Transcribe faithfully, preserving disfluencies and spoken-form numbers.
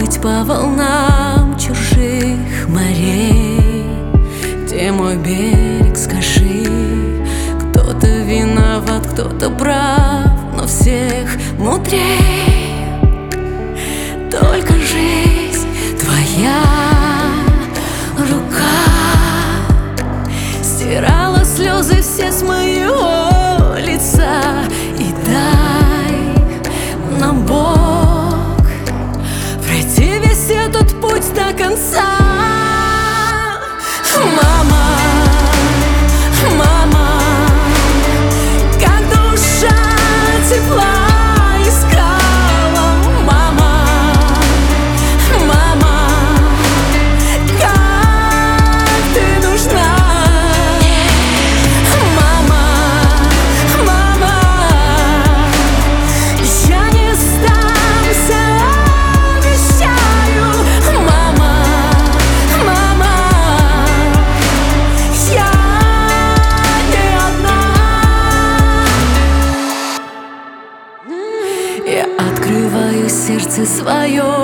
плыть по волнам чужих морей. Где мой берег, скажи? Кто-то виноват, кто-то прав, но всех мудрей. Только жизнь твоя рука стирала слезы все с моего лица. И дай нам, Бог, пройти весь этот путь до конца. Мама, мама, как душа тепла искала. Мама, мама, как ты нужна. Мама, мама, я не сдамся, обещаю. Мама, мама, я не одна. Я открываю сердце свое